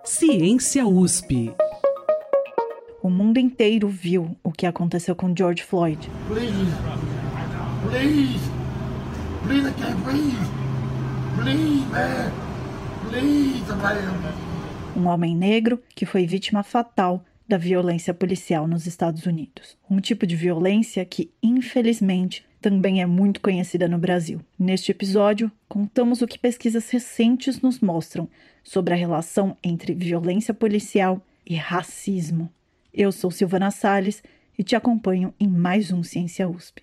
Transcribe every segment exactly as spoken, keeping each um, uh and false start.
Ciência U S P. O mundo inteiro viu o que aconteceu com George Floyd. Please, please, please, I can't breathe. Please, man, please, man. Um homem negro que foi vítima fatal da violência policial nos Estados Unidos. Um tipo de violência que, infelizmente, também é muito conhecida no Brasil. Neste episódio, contamos o que pesquisas recentes nos mostram sobre a relação entre violência policial e racismo. Eu sou Silvana Salles e te acompanho em mais um Ciência U S P.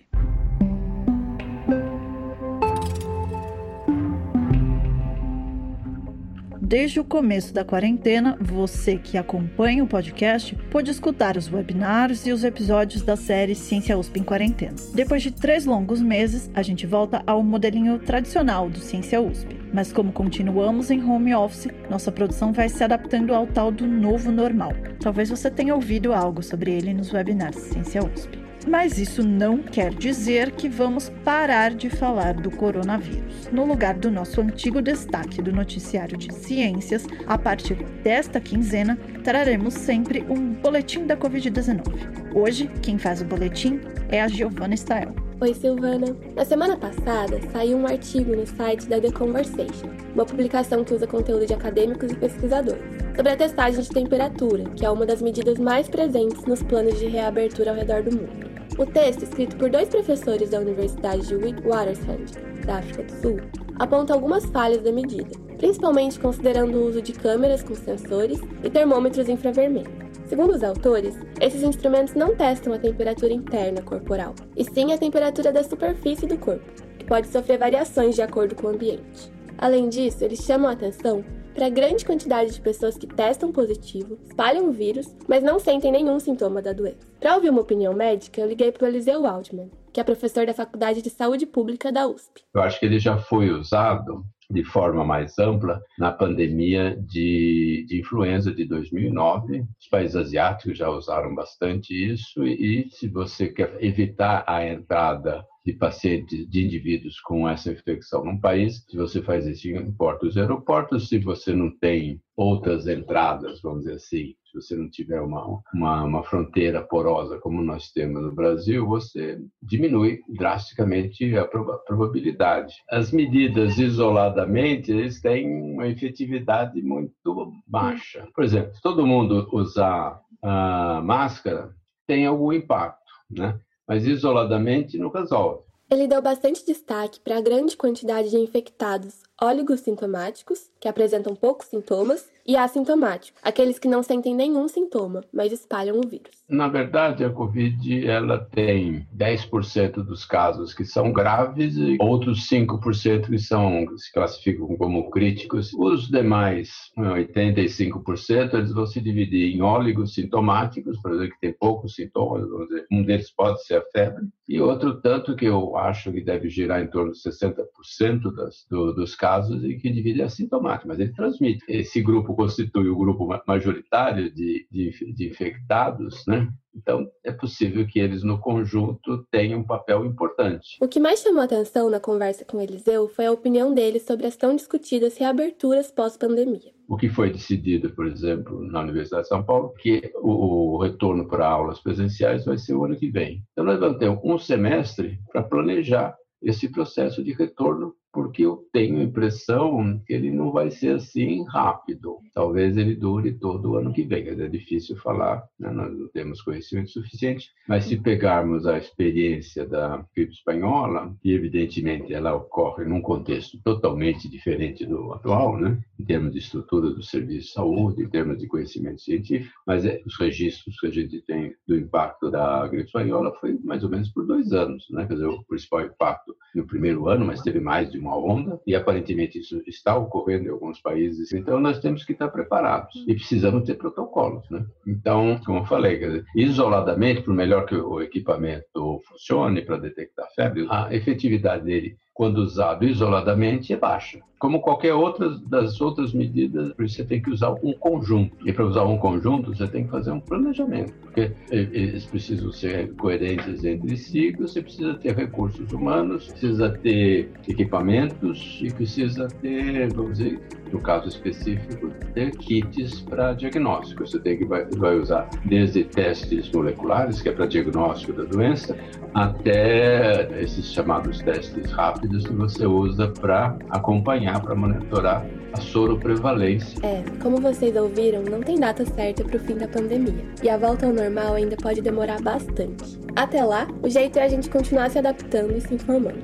Desde o começo da quarentena, você que acompanha o podcast pôde escutar os webinars e os episódios da série Ciência U S P em Quarentena. Depois de três longos meses, a gente volta ao modelinho tradicional do Ciência U S P. Mas como continuamos em home office, nossa produção vai se adaptando ao tal do novo normal. Talvez você tenha ouvido algo sobre ele nos webinars Ciência U S P. Mas isso não quer dizer que vamos parar de falar do coronavírus. No lugar do nosso antigo destaque do noticiário de ciências, a partir desta quinzena, traremos sempre um boletim da covid dezenove. Hoje, quem faz o boletim é a Giovana Stael. Oi, Silvana. Na semana passada, saiu um artigo no site da The Conversation, uma publicação que usa conteúdo de acadêmicos e pesquisadores, sobre a testagem de temperatura, que é uma das medidas mais presentes nos planos de reabertura ao redor do mundo. O texto, escrito por dois professores da Universidade de Witwatersrand, da África do Sul, aponta algumas falhas da medida, principalmente considerando o uso de câmeras com sensores e termômetros infravermelho. Segundo os autores, esses instrumentos não testam a temperatura interna corporal, e sim a temperatura da superfície do corpo, que pode sofrer variações de acordo com o ambiente. Além disso, eles chamam a atenção para a grande quantidade de pessoas que testam positivo, espalham o vírus, mas não sentem nenhum sintoma da doença. Para ouvir uma opinião médica, eu liguei para o Eliseu Waldman, que é professor da Faculdade de Saúde Pública da U S P. Eu acho que ele já foi usado de forma mais ampla na pandemia de, de influenza de dois mil e nove. Os países asiáticos já usaram bastante isso e, e se você quer evitar a entrada de pacientes, de indivíduos com essa infecção num país, se você faz isso em portos e aeroportos, se você não tem outras entradas, vamos dizer assim, se você não tiver uma, uma, uma fronteira porosa como nós temos no Brasil, você diminui drasticamente a probabilidade. As medidas isoladamente, eles têm uma efetividade muito baixa. Por exemplo, se todo mundo usar a máscara, tem algum impacto, né? Mas isoladamente não resolve. Ele deu bastante destaque para a grande quantidade de infectados oligossintomáticos, que apresentam poucos sintomas, e assintomáticos, aqueles que não sentem nenhum sintoma, mas espalham o vírus. Na verdade, a Covid ela tem dez por cento dos casos que são graves e outros cinco por cento que são, se classificam como críticos. Os demais, oitenta e cinco por cento, eles vão se dividir em oligossintomáticos, por exemplo, que tem poucos sintomas, vamos dizer. Um deles pode ser a febre, e outro tanto que eu acho que deve girar em torno de sessenta por cento das, do, dos casos e que divide assintomático, mas ele transmite. Esse grupo constitui o grupo majoritário de, de, de infectados, né? Então, é possível que eles, no conjunto, tenham um papel importante. O que mais chamou a atenção na conversa com Eliseu foi a opinião dele sobre as tão discutidas reaberturas pós-pandemia. O que foi decidido, por exemplo, na Universidade de São Paulo, que o, o retorno para aulas presenciais vai ser o ano que vem. Então, nós vamos ter um semestre para planejar esse processo de retorno, porque eu tenho a impressão que ele não vai ser assim rápido. Talvez ele dure todo o ano que vem. É difícil falar, né? Nós não temos conhecimento suficiente, mas se pegarmos a experiência da gripe espanhola, que evidentemente ela ocorre num contexto totalmente diferente do atual, né? Em termos de estrutura do serviço de saúde, em termos de conhecimento científico, mas é, os registros que a gente tem do impacto da gripe espanhola foi mais ou menos por dois anos, né? Quer dizer, o principal impacto no primeiro ano, mas teve mais de uma onda, e aparentemente isso está ocorrendo em alguns países. Então, nós temos que estar preparados e precisamos ter protocolos, né? Então, como eu falei, quer dizer, isoladamente, por melhor que o equipamento funcione para detectar febre, a efetividade dele quando usado isoladamente, é baixa. Como qualquer outra das outras medidas, você tem que usar um conjunto. E para usar um conjunto, você tem que fazer um planejamento, porque eles precisam ser coerentes entre si, você precisa ter recursos humanos, precisa ter equipamentos e precisa ter, vamos dizer, no caso específico, ter kits para diagnóstico. Você tem que vai, vai usar desde testes moleculares, que é para diagnóstico da doença, até esses chamados testes rápidos que você usa para acompanhar, para monitorar a soroprevalência. É, como vocês ouviram, não tem data certa para o fim da pandemia. E a volta ao normal ainda pode demorar bastante. Até lá, o jeito é a gente continuar se adaptando e se informando.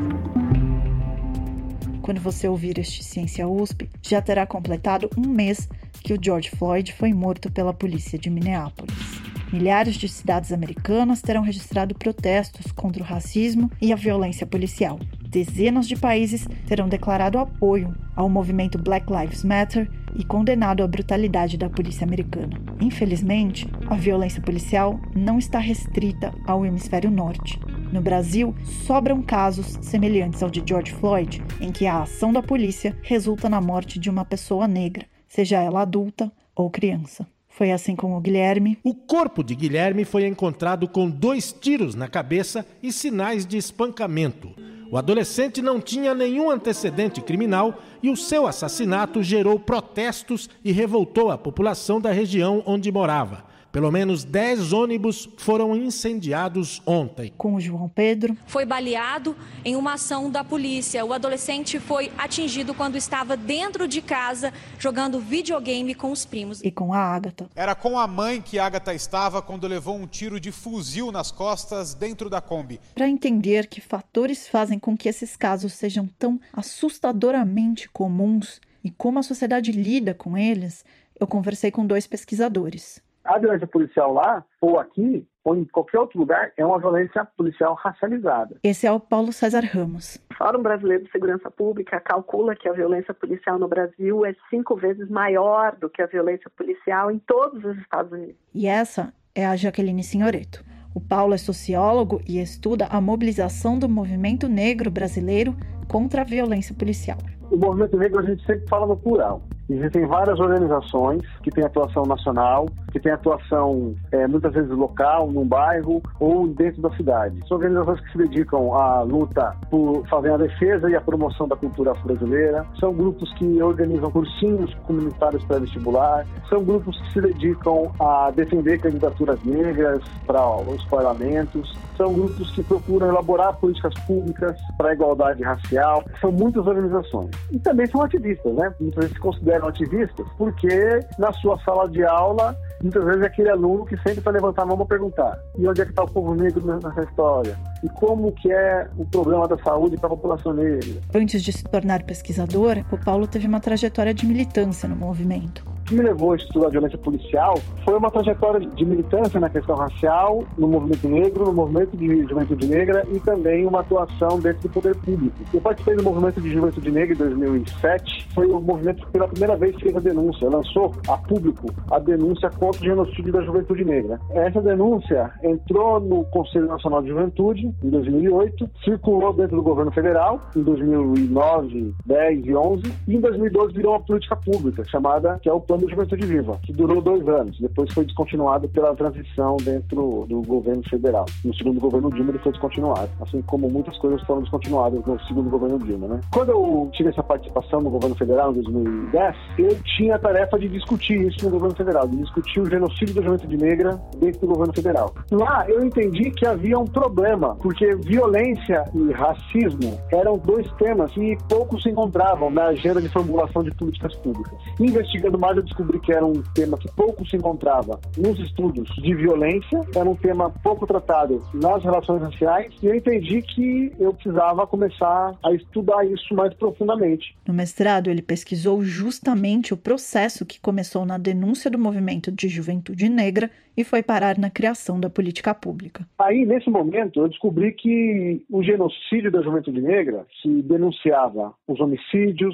Quando você ouvir este Ciência U S P, já terá completado um mês que o George Floyd foi morto pela polícia de Minneapolis. Milhares de cidades americanas terão registrado protestos contra o racismo e a violência policial. Dezenas de países terão declarado apoio ao movimento Black Lives Matter e condenado a brutalidade da polícia americana. Infelizmente, a violência policial não está restrita ao hemisfério norte. No Brasil, sobram casos semelhantes ao de George Floyd, em que a ação da polícia resulta na morte de uma pessoa negra, seja ela adulta ou criança. Foi assim com o Guilherme. O corpo de Guilherme foi encontrado com dois tiros na cabeça e sinais de espancamento. O adolescente não tinha nenhum antecedente criminal e o seu assassinato gerou protestos e revoltou a população da região onde morava. Pelo menos dez ônibus foram incendiados ontem. Com o João Pedro. Foi baleado em uma ação da polícia. O adolescente foi atingido quando estava dentro de casa jogando videogame com os primos. E com a Ágata. Era com a mãe que a Ágata estava quando levou um tiro de fuzil nas costas dentro da Kombi. Para entender que fatores fazem com que esses casos sejam tão assustadoramente comuns e como a sociedade lida com eles, eu conversei com dois pesquisadores. A violência policial lá, ou aqui, ou em qualquer outro lugar, é uma violência policial racializada. Esse é o Paulo César Ramos. O Fórum Brasileiro de Segurança Pública calcula que a violência policial no Brasil é cinco vezes maior do que a violência policial em todos os Estados Unidos. E essa é a Jaqueline Signoretto. O Paulo é sociólogo e estuda a mobilização do movimento negro brasileiro contra a violência policial. O movimento negro a gente sempre fala no plural. Existem várias organizações que têm atuação nacional, que têm atuação é, muitas vezes local, num bairro ou dentro da cidade. São organizações que se dedicam à luta por fazer a defesa e a promoção da cultura afro-brasileira. São grupos que organizam cursinhos comunitários pré-vestibular. São grupos que se dedicam a defender candidaturas negras para os parlamentos. São grupos que procuram elaborar políticas públicas para a igualdade racial. São muitas organizações. E também são ativistas, né? Muitas vezes se consideram ativistas porque na sua sala de aula, muitas vezes é aquele aluno que sempre vai levantar a mão para perguntar: e onde é que está o povo negro nessa história? E como que é o problema da saúde para a população negra? Antes de se tornar pesquisador, o Paulo teve uma trajetória de militância no movimento. O que me levou a estudar violência policial foi uma trajetória de militância na questão racial, no movimento negro, no movimento de juventude negra e também uma atuação dentro do poder público. Eu participei do movimento de juventude negra em dois mil e sete, foi o movimento que pela primeira vez fez a denúncia, lançou a público a denúncia contra o genocídio da juventude negra. Essa denúncia entrou no Conselho Nacional de Juventude em dois mil e oito, circulou dentro do governo federal em dois mil e nove, dez e onze e em dois mil e doze virou uma política pública chamada, que é o Plano da Juventude Viva, que durou dois anos. Depois foi descontinuado pela transição dentro do governo federal. No segundo governo Dilma ele foi descontinuado, assim como muitas coisas foram descontinuadas no segundo governo Dilma, né? Quando eu tive essa participação no governo federal em dois mil e dez, eu tinha a tarefa de discutir isso no governo federal, de discutir o genocídio da juventude negra dentro do governo federal. Lá eu entendi que havia um problema, porque violência e racismo eram dois temas que pouco se encontravam na agenda de formulação de políticas públicas. Investigando mais, eu descobri que era um tema que pouco se encontrava nos estudos de violência, era um tema pouco tratado nas relações raciais, e eu entendi que eu precisava começar a estudar isso mais profundamente. No mestrado, ele pesquisou justamente o processo que começou na denúncia do movimento de juventude negra e foi parar na criação da política pública. Aí, nesse momento, eu descobri que o genocídio da juventude negra, que denunciava os homicídios,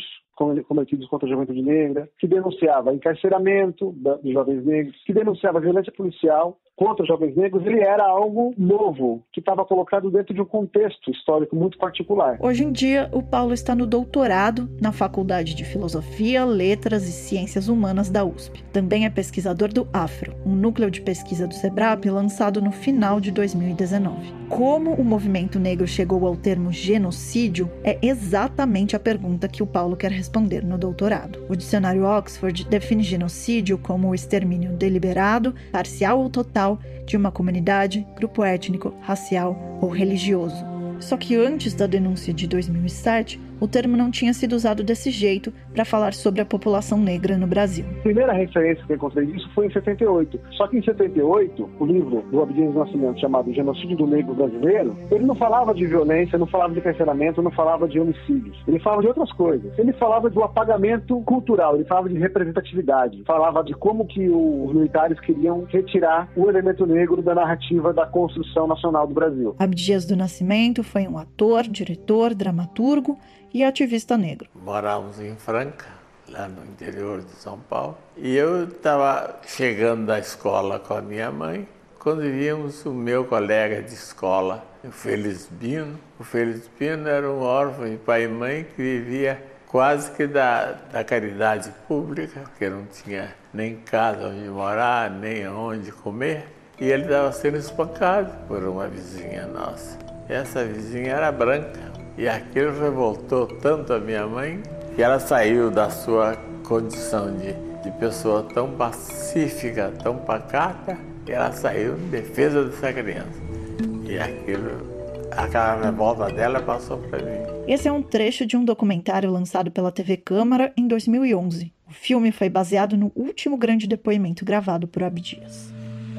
cometidos contra a juventude negra, que denunciava encarceramento de jovens negros, que denunciava violência policial contra os jovens negros, ele era algo novo, que estava colocado dentro de um contexto histórico muito particular. Hoje em dia, o Paulo está no doutorado na Faculdade de Filosofia, Letras e Ciências Humanas da U S P. Também é pesquisador do AFRO, um núcleo de pesquisa do SEBRAP lançado no final de dois mil e dezenove. Como o movimento negro chegou ao termo genocídio é exatamente a pergunta que o Paulo quer responder no doutorado. O dicionário Oxford define genocídio como o extermínio deliberado, parcial ou total de uma comunidade, grupo étnico, racial ou religioso. Só que antes da denúncia de dois mil e sete, o termo não tinha sido usado desse jeito para falar sobre a população negra no Brasil. A primeira referência que eu encontrei disso foi em setenta e oito. Só que em setenta e oito, o livro do Abdias Nascimento, chamado Genocídio do Negro Brasileiro, ele não falava de violência, não falava de encarceramento, não falava de homicídios. Ele falava de outras coisas. Ele falava do apagamento cultural, ele falava de representatividade, falava de como que os militares queriam retirar o elemento negro da narrativa da construção nacional do Brasil. Abdias do Nascimento foi um ator, diretor, dramaturgo e ativista negro. Morávamos em Franca, lá no interior de São Paulo, e eu estava chegando da escola com a minha mãe, quando víamos o meu colega de escola, o Felizbino. O Felizbino era um órfão de pai e mãe que vivia quase que da, da caridade pública, porque não tinha nem casa onde morar, nem onde comer, e ele estava sendo espancado por uma vizinha nossa. Essa vizinha era branca. E aquilo revoltou tanto a minha mãe que ela saiu da sua condição de, de pessoa tão pacífica, tão pacata, e ela saiu em defesa dessa criança. E aquilo, aquela revolta dela passou para mim. Esse é um trecho de um documentário lançado pela T V Câmara em dois mil e onze. O filme foi baseado no último grande depoimento gravado por Abdias.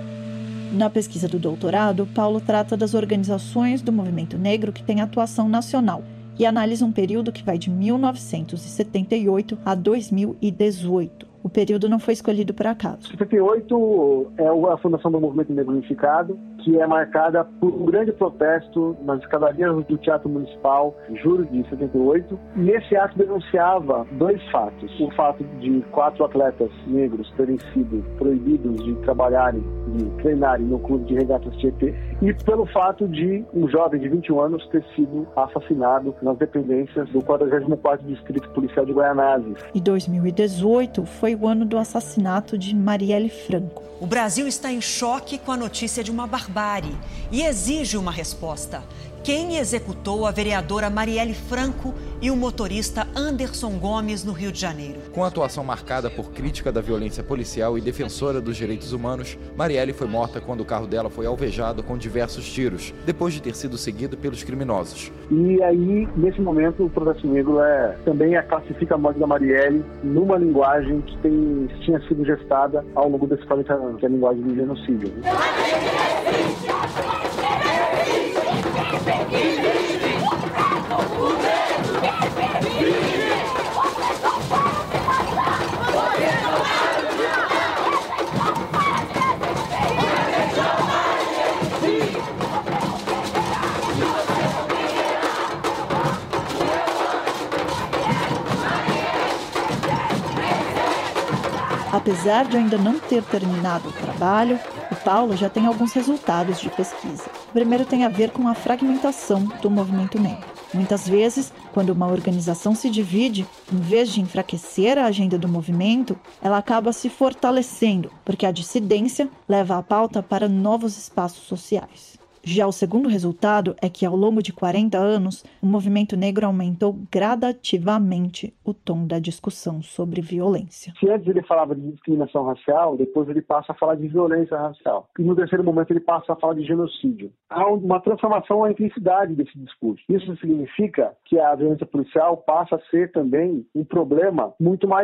Na pesquisa do doutorado, Paulo trata das organizações do movimento negro que têm atuação nacional e analisa um período que vai de mil novecentos e setenta e oito a dois mil e dezoito. O período não foi escolhido por acaso. setenta e oito é a fundação do Movimento Negro Unificado, que é marcada por um grande protesto nas escadarias do Teatro Municipal, em julho de setenta e oito. E esse ato denunciava dois fatos. O fato de quatro atletas negros terem sido proibidos de trabalharem, de treinarem no clube de regatas Tietê, e pelo fato de um jovem de vinte e um anos ter sido assassinado nas dependências do quadragésimo quarto Distrito Policial de Guaianazes. E dois mil e dezoito foi o ano do assassinato de Marielle Franco. O Brasil está em choque com a notícia de uma barbárie e exige uma resposta. Quem executou a vereadora Marielle Franco e o motorista Anderson Gomes no Rio de Janeiro? Com a atuação marcada por crítica da violência policial e defensora dos direitos humanos, Marielle foi morta quando o carro dela foi alvejado com diversos tiros, depois de ter sido seguido pelos criminosos. E aí, nesse momento, o protesto negro é, também classifica a morte da Marielle numa linguagem que tem, tinha sido gestada ao longo desses quarenta anos, que é a linguagem do genocídio. Apesar de ainda não ter terminado o trabalho, o Paulo já tem alguns resultados de pesquisa. O primeiro tem a ver com a fragmentação do movimento negro. Muitas vezes, quando uma organização se divide, em vez de enfraquecer a agenda do movimento, ela acaba se fortalecendo, porque a dissidência leva a pauta para novos espaços sociais. Já o segundo resultado é que, ao longo de quarenta anos, o movimento negro aumentou gradativamente o tom da discussão sobre violência. Se antes ele falava de discriminação racial, depois ele passa a falar de violência racial. E no terceiro momento ele passa a falar de genocídio. Há uma transformação na intensidade desse discurso. Isso significa que a violência policial passa a ser também um problema muito maior.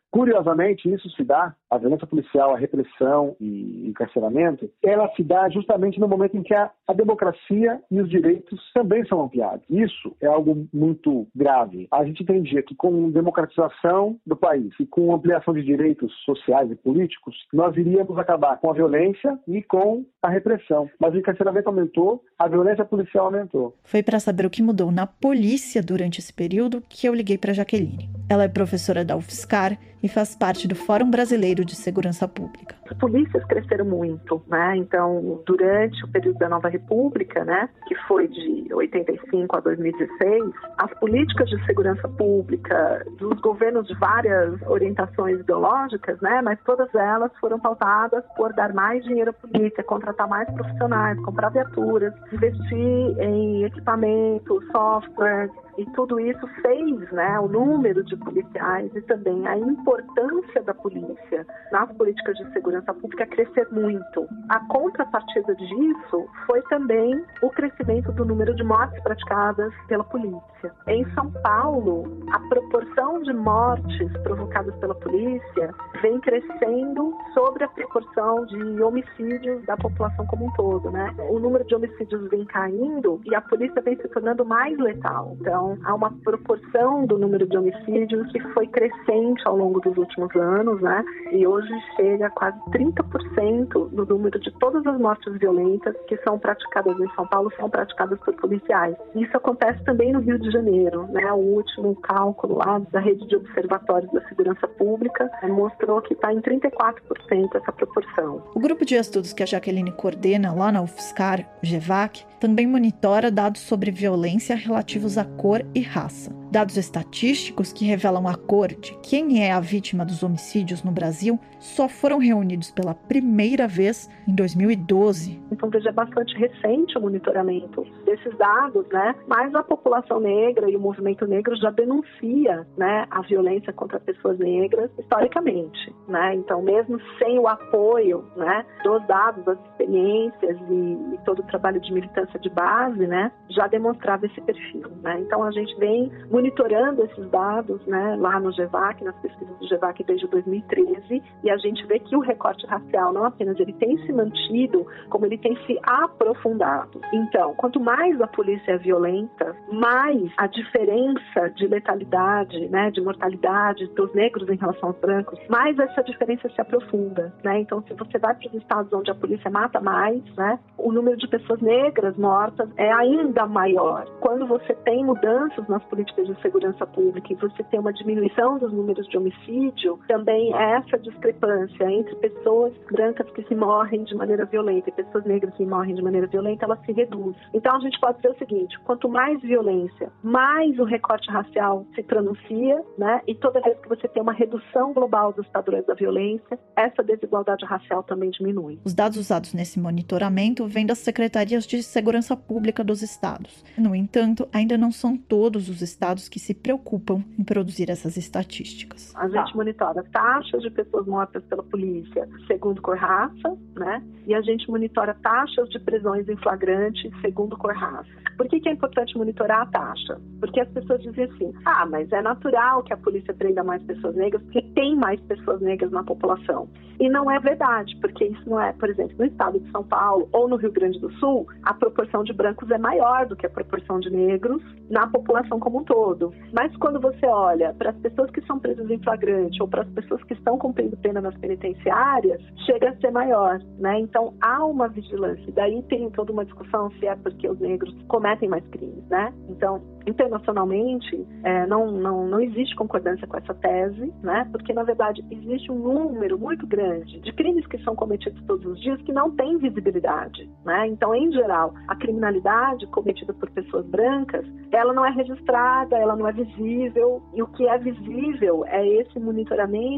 Curiosamente, isso se dá, a violência policial, a repressão e encarceramento, ela se dá justamente no momento em que a, a democracia e os direitos também são ampliados. Isso é algo muito grave. A gente entendia que com democratização do país e com ampliação de direitos sociais e políticos, nós iríamos acabar com a violência e com a repressão. Mas o encarceramento aumentou, a violência policial aumentou. Foi para saber o que mudou na polícia durante esse período que eu liguei para Jaqueline. Ela é professora da UFSCar e faz parte do Fórum Brasileiro de Segurança Pública. As polícias cresceram muito, né? Então, durante o período da Nova República, né, que foi de oitenta e cinco a dois mil e dezesseis, as políticas de segurança pública dos governos de várias orientações ideológicas, né, mas todas elas foram pautadas por dar mais dinheiro à polícia, contratar mais profissionais, comprar viaturas, investir em equipamento, software. E tudo isso fez, né, o número de policiais e também a importância da polícia nas políticas de segurança pública crescer muito. A contrapartida disso foi também o crescimento do número de mortes praticadas pela polícia. Em São Paulo, a proporção de mortes provocadas pela polícia vem crescendo sobre a proporção de homicídios da população como um todo, né? O número de homicídios vem caindo e a polícia vem se tornando mais letal. Então, há uma proporção do número de homicídios que foi crescente ao longo dos últimos anos, né? E hoje chega a quase trinta por cento do número de todas as mortes violentas que são praticadas em São Paulo são praticadas por policiais. Isso acontece também no Rio de Janeiro, né? O último cálculo lá da rede de observatórios da segurança pública mostrou que está em trinta e quatro por cento essa proporção. O grupo de estudos que a Jaqueline coordena lá na UFSCar, o GEVAC, também monitora dados sobre violência relativos à cor e raça. Dados estatísticos que revelam a cor de quem é a vítima dos homicídios no Brasil só foram reunidos pela primeira vez em dois mil e doze. Então, veja, é bastante recente o monitoramento desses dados, né? Mas a população negra e o movimento negro já denuncia, né, a violência contra pessoas negras historicamente, né? Então, mesmo sem o apoio, né, dos dados, das experiências e, e todo o trabalho de militância de base, né, já demonstrava esse perfil, né? Então, a gente vem monitorando esses dados, né, lá no GEVAC, nas pesquisas do GEVAC desde dois mil e treze, e a gente vê que o recorte racial não apenas ele tem se mantido, como ele tem se aprofundado. Então, quanto mais a polícia é violenta, mais a diferença de letalidade, né, de mortalidade dos negros em relação aos brancos, mais essa diferença se aprofunda, né? Então, se você vai para os estados onde a polícia mata mais, né, o número de pessoas negras mortas é ainda maior. Quando você tem mudanças nas políticas de segurança pública e você tem uma diminuição dos números de homicídio, também é essa discrepância entre pessoas brancas que se morrem de maneira violenta e pessoas negras que morrem de maneira violenta, ela se reduz. Então a gente pode dizer o seguinte, quanto mais violência, mais o recorte racial se pronuncia, né? E toda vez que você tem uma redução global dos padrões da violência, essa desigualdade racial também diminui. Os dados usados nesse monitoramento vêm das secretarias de segurança pública dos estados. No entanto, ainda não são todos os estados que se preocupam em produzir essas estatísticas. A gente monitora taxas de pessoas mortas pela polícia segundo cor-raça, né? E a gente monitora taxas de prisões em flagrante segundo cor-raça. Por que que é importante monitorar a taxa? Porque as pessoas dizem assim, ah, mas é natural que a polícia prenda mais pessoas negras porque tem mais pessoas negras na população. E não é verdade, porque isso não é, por exemplo, no estado de São Paulo ou no Rio Grande do Sul, a proporção de brancos é maior do que a proporção de negros na população como um todo. Mas quando você olha para as pessoas que são presas em flagrante ou para as pessoas que estão cumprindo pena nas penitenciárias, chega a ser maior, né? Então há uma vigilância. Daí tem toda uma discussão se é porque os negros cometem mais crimes, né? Então, internacionalmente, é, não, não, não existe concordância com essa tese, né? Porque, na verdade, existe um número muito grande de crimes que são cometidos todos os dias que não têm visibilidade, né? Então, em geral, a criminalidade cometida por pessoas brancas, ela não é registrada, ela não é visível, e o que é visível é esse monitoramento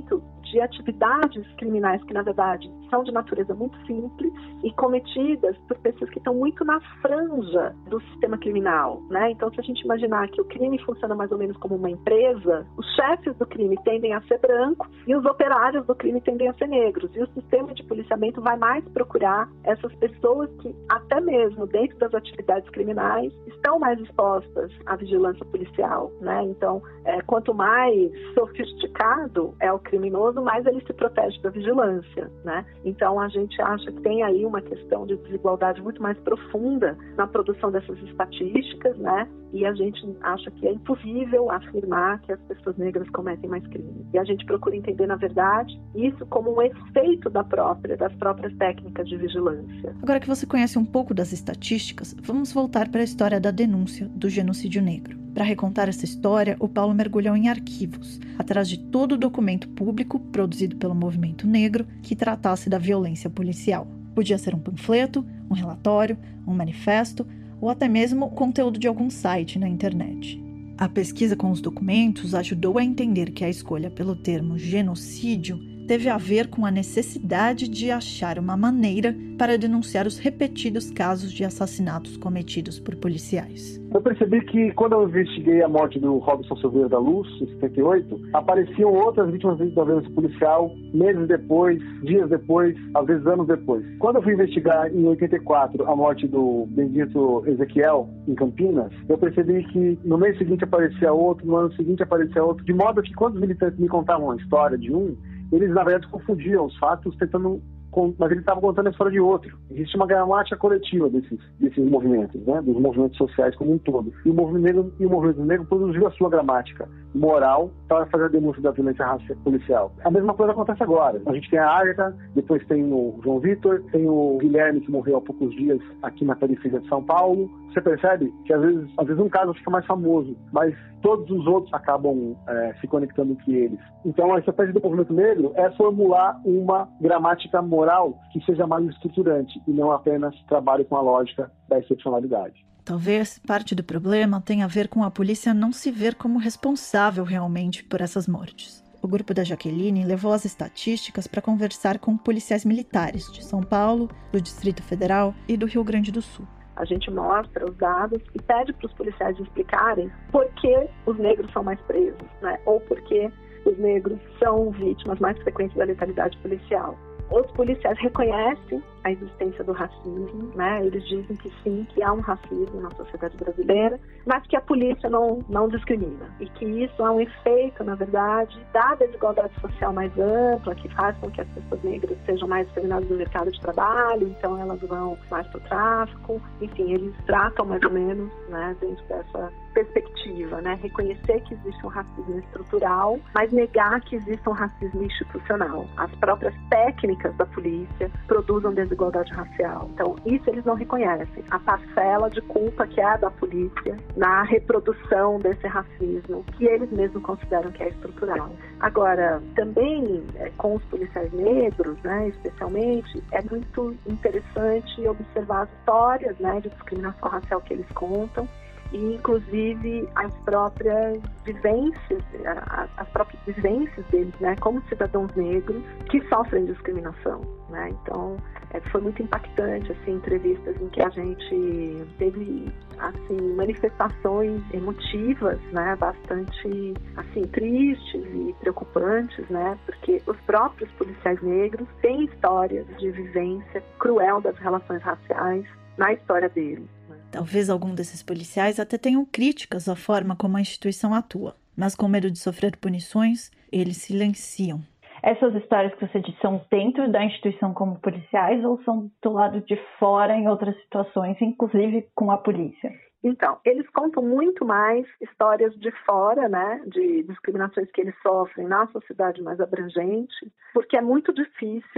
de atividades criminais que, na verdade, são de natureza muito simples e cometidas por pessoas que estão muito na franja do sistema criminal, né? Então, se a gente imaginar que o crime funciona mais ou menos como uma empresa, os chefes do crime tendem a ser brancos e os operários do crime tendem a ser negros. E o sistema de policiamento vai mais procurar essas pessoas que, até mesmo dentro das atividades criminais, estão mais expostas à vigilância policial, né? Então, é, quanto mais sofisticado é o criminoso, mais ele se protege da vigilância, né? Então, a gente acha que tem aí uma questão de desigualdade muito mais profunda na produção dessas estatísticas, né? E a gente acha que é impossível afirmar que as pessoas negras cometem mais crimes. E a gente procura entender, na verdade, isso como um efeito da própria, das próprias técnicas de vigilância. Agora que você conhece um pouco das estatísticas, vamos voltar para a história da denúncia do genocídio negro. Para recontar essa história, o Paulo mergulhou em arquivos, atrás de todo documento público produzido pelo movimento negro que tratasse da violência policial. Podia ser um panfleto, um relatório, um manifesto ou até mesmo conteúdo de algum site na internet. A pesquisa com os documentos ajudou a entender que a escolha pelo termo genocídio teve a ver com a necessidade de achar uma maneira para denunciar os repetidos casos de assassinatos cometidos por policiais. Eu percebi que quando eu investiguei a morte do Robson Silveira da Luz, em setenta e oito, apareciam outras vítimas da violência policial meses depois, dias depois, às vezes anos depois. Quando eu fui investigar em oitenta e quatro a morte do bendito Ezequiel, em Campinas, eu percebi que no mês seguinte aparecia outro, no ano seguinte aparecia outro, de modo que quando os militantes me contavam a história de um, eles, na verdade, confundiam os fatos, tentando, mas eles estavam contando a história de outro. Existe uma gramática coletiva desses, desses movimentos, né? Dos movimentos sociais como um todo. E o movimento negro, e o movimento negro produziu a sua gramática moral para fazer a denúncia da violência policial. A mesma coisa acontece agora. A gente tem a Agatha, depois tem o João Vitor, tem o Guilherme, que morreu há poucos dias aqui na periferia de São Paulo. Você percebe que às vezes, às vezes um caso fica mais famoso, mas todos os outros acabam é, se conectando entre eles. Então, a estratégia do movimento negro é formular uma gramática moral que seja mais estruturante e não apenas trabalhe com a lógica da excepcionalidade. Talvez parte do problema tenha a ver com a polícia não se ver como responsável realmente por essas mortes. O grupo da Jaqueline levou as estatísticas para conversar com policiais militares de São Paulo, do Distrito Federal e do Rio Grande do Sul. A gente mostra os dados e pede para os policiais explicarem por que os negros são mais presos, né? Ou por que os negros são vítimas mais frequentes da letalidade policial. Os policiais reconhecem a existência do racismo, né? Eles dizem que sim, que há um racismo na sociedade brasileira, mas que a polícia não, não discrimina. E que isso é um efeito, na verdade, da desigualdade social mais ampla, que faz com que as pessoas negras sejam mais discriminadas no mercado de trabalho, então elas vão mais para o tráfico. Enfim, eles tratam mais ou menos, né, dentro dessa perspectiva, né? Reconhecer que existe um racismo estrutural, mas negar que existe um racismo institucional. As próprias técnicas da polícia produzem desigualdade racial. Então, isso eles não reconhecem. A parcela de culpa que é da polícia na reprodução desse racismo, que eles mesmos consideram que é estrutural. Agora, também é, com os policiais negros, né, especialmente, é muito interessante observar as histórias, né, de discriminação racial que eles contam, e inclusive as próprias vivências, as próprias vivências deles, né, como cidadãos negros que sofrem discriminação, né? Então, é, foi muito impactante, assim, entrevistas em que a gente teve, assim, manifestações emotivas, né, bastante, assim, tristes e preocupantes, né, porque os próprios policiais negros têm histórias de vivência cruel das relações raciais na história deles. Talvez algum desses policiais até tenham críticas à forma como a instituição atua, mas com medo de sofrer punições, eles silenciam. Essas histórias que você disse são dentro da instituição como policiais ou são do lado de fora em outras situações, inclusive com a polícia? Então, eles contam muito mais histórias de fora, né, de discriminações que eles sofrem na sociedade mais abrangente, porque é muito difícil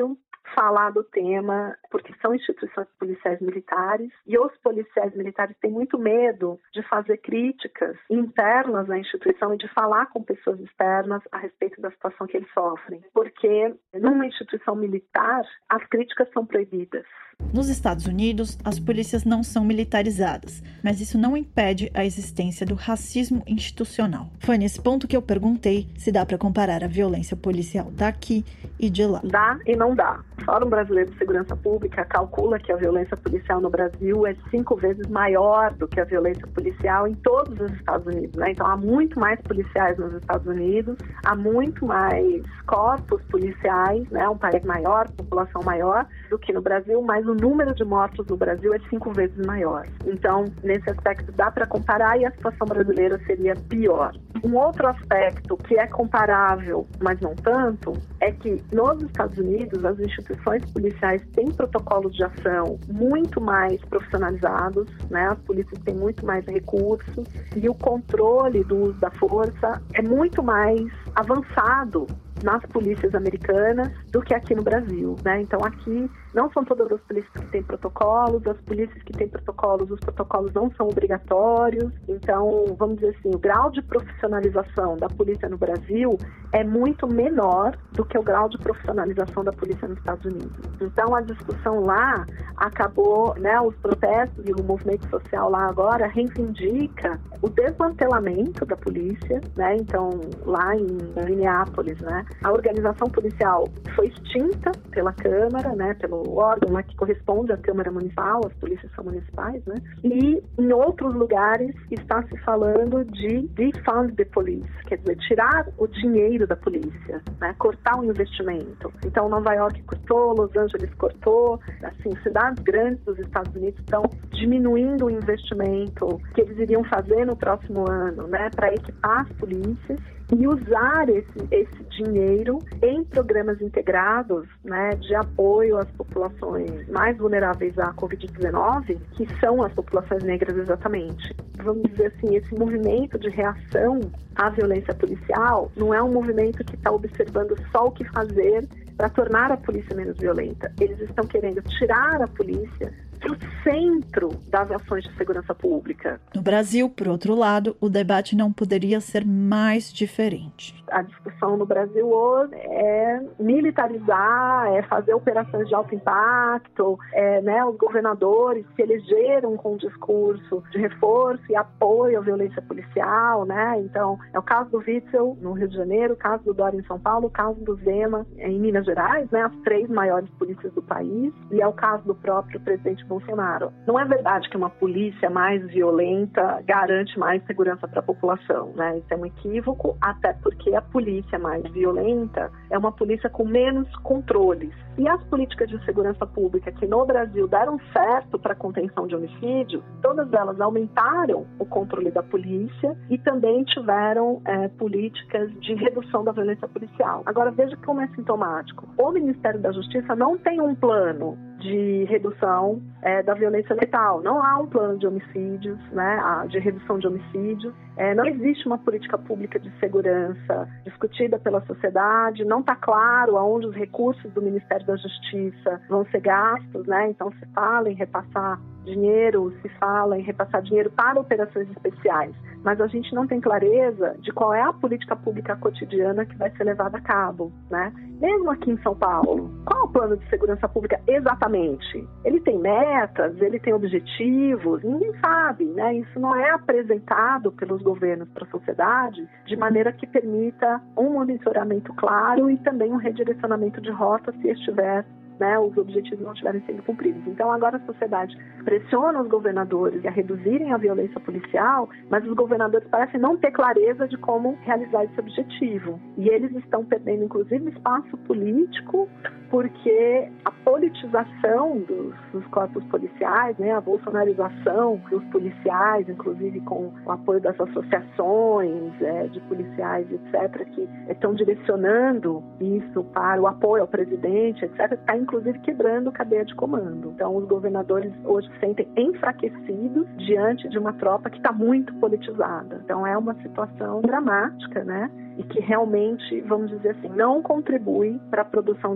falar do tema, porque são instituições policiais militares e os policiais militares têm muito medo de fazer críticas internas à instituição e de falar com pessoas externas a respeito da situação que eles sofrem, porque numa instituição militar as críticas são proibidas. Nos Estados Unidos, as polícias não são militarizadas, mas isso não impede a existência do racismo institucional. Foi nesse ponto que eu perguntei se dá para comparar a violência policial daqui e de lá. Dá e não dá. O Fórum Brasileiro de Segurança Pública calcula que a violência policial no Brasil é cinco vezes maior do que a violência policial em todos os Estados Unidos, né? Então há muito mais policiais nos Estados Unidos, há muito mais corpos policiais, né? Um país maior, população maior do que no Brasil, mas o número de mortos no Brasil é cinco vezes maior. Então, nesse aspecto dá para comparar e a situação brasileira seria pior. Um outro aspecto que é comparável, mas não tanto, é que nos Estados Unidos as instituições policiais têm protocolos de ação muito mais profissionalizados, né? As polícias têm muito mais recursos e o controle do uso da força é muito mais avançado nas polícias americanas do que aqui no Brasil, né? Então aqui não são todas as polícias que têm protocolos, as polícias que têm protocolos, os protocolos não são obrigatórios. Então, vamos dizer assim, o grau de profissionalização da polícia no Brasil é muito menor do que o grau de profissionalização da polícia nos Estados Unidos. Então, a discussão lá acabou, né, os protestos e o movimento social lá agora reivindica o desmantelamento da polícia, né? Então, lá em Minneapolis, né, a organização policial foi extinta pela Câmara, né, pelo órgão, né, que corresponde à Câmara Municipal, as polícias são municipais, né? E em outros lugares está se falando de defund the police, quer dizer, tirar o dinheiro da polícia, né? Cortar o investimento. Então, Nova York cortou, Los Angeles cortou, assim, cidades grandes dos Estados Unidos estão diminuindo o investimento que eles iriam fazer no próximo ano, né, para equipar as polícias e usar esse, esse dinheiro em programas integrados, né, de apoio às populações mais vulneráveis à covid dezenove, que são as populações negras exatamente. Vamos dizer assim, esse movimento de reação à violência policial não é um movimento que está observando só o que fazer para tornar a polícia menos violenta. Eles estão querendo tirar a polícia para o centro das ações de segurança pública. No Brasil, por outro lado, o debate não poderia ser mais diferente. A discussão no Brasil hoje é militarizar, é fazer operações de alto impacto, é, né, os governadores se elegeram com um discurso de reforço e apoio à violência policial, né? Então, é o caso do Witzel, no Rio de Janeiro, o caso do Dória em São Paulo, o caso do Zema em Minas Gerais, né, as três maiores polícias do país, e é o caso do próprio presidente Bolsonaro. Não é verdade que uma polícia mais violenta garante mais segurança para a população, né? Isso é um equívoco, até porque a polícia mais violenta é uma polícia com menos controles. E as políticas de segurança pública que no Brasil deram certo para a contenção de homicídios, todas elas aumentaram o controle da polícia e também tiveram é, políticas de redução da violência policial. Agora, veja como é sintomático. O Ministério da Justiça não tem um plano de redução é, da violência letal. Não há um plano de homicídios, né, de redução de homicídios. É, não existe uma política pública de segurança discutida pela sociedade. Não está claro aonde os recursos do Ministério da Justiça vão ser gastos, né? Então se fala em repassar dinheiro, se fala em repassar dinheiro para operações especiais, mas a gente não tem clareza de qual é a política pública cotidiana que vai ser levada a cabo, né? Mesmo aqui em São Paulo, qual é o plano de segurança pública exatamente? Ele tem metas, ele tem objetivos, ninguém sabe, né? Isso não é apresentado pelos governos para a sociedade de maneira que permita um monitoramento claro e também um redirecionamento de rota se estiver, né, os objetivos não estiverem sendo cumpridos. Então agora a sociedade pressiona os governadores a reduzirem a violência policial, mas os governadores parecem não ter clareza de como realizar esse objetivo. E eles estão perdendo, inclusive, espaço político, porque a politização dos, dos corpos policiais, né, a bolsonarização dos policiais, inclusive com o apoio das associações é, de policiais, etcétera, que estão direcionando isso para o apoio ao presidente, etcétera, está inclusive quebrando cadeia de comando. Então, os governadores hoje se sentem enfraquecidos diante de uma tropa que está muito politizada. Então, é uma situação dramática, né? E que realmente, vamos dizer assim, não contribui para a produção de um quadro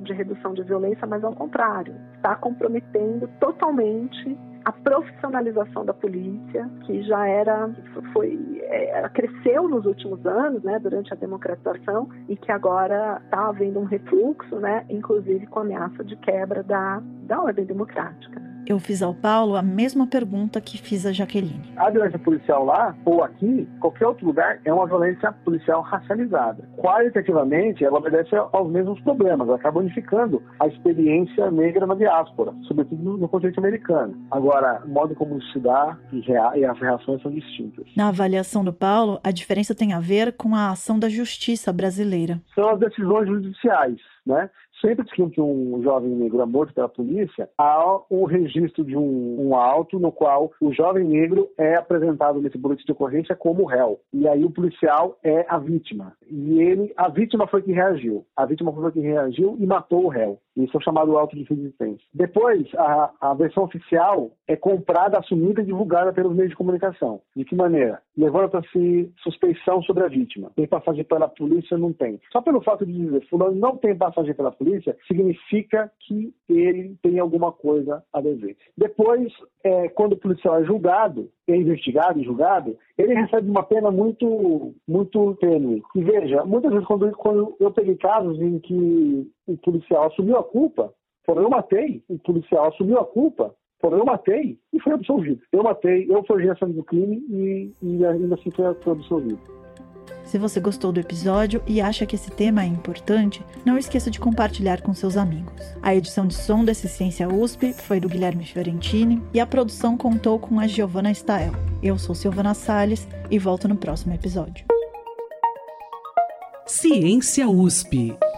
de redução de violência, mas ao contrário, está comprometendo totalmente a profissionalização da polícia, que já era, foi, é, cresceu nos últimos anos, né, durante a democratização, e que agora está havendo um refluxo, né, inclusive com ameaça de quebra da, da ordem democrática. Eu fiz ao Paulo a mesma pergunta que fiz a Jaqueline. A violência policial lá, ou aqui, qualquer outro lugar, é uma violência policial racializada. Qualitativamente, ela obedece aos mesmos problemas, ela acaba unificando a experiência negra na diáspora, sobretudo no, no continente americano. Agora, o modo como isso se dá e, rea- e as reações são distintas. Na avaliação do Paulo, a diferença tem a ver com a ação da justiça brasileira. São as decisões judiciais, né? Sempre que um jovem negro é morto pela polícia, há o registro de um, um auto no qual o jovem negro é apresentado nesse boletim de ocorrência como réu. E aí o policial é a vítima. E ele, a vítima foi quem reagiu. A vítima foi quem reagiu e matou o réu. Isso é chamado auto de resistência. Depois, a, a versão oficial é comprada, assumida e divulgada pelos meios de comunicação. De que maneira? Levanta-se suspeição sobre a vítima. Tem passagem pela polícia? Não tem. Só pelo fato de dizer fulano não tem passagem pela polícia, significa que ele tem alguma coisa a dever. Depois, é, quando o policial é julgado, é investigado e julgado, ele recebe uma pena muito, muito tênue. E veja, muitas vezes quando, quando eu peguei casos em que o policial assumiu a culpa, foram eu matei, o policial assumiu a culpa, foram eu matei e foi absolvido. Eu matei, eu forjei a cena do crime e, e ainda assim foi, foi absolvido. Se você gostou do episódio e acha que esse tema é importante, não esqueça de compartilhar com seus amigos. A edição de som desse Ciência U S P foi do Guilherme Fiorentini e a produção contou com a Giovanna Stael. Eu sou Silvana Salles e volto no próximo episódio. Ciência U S P.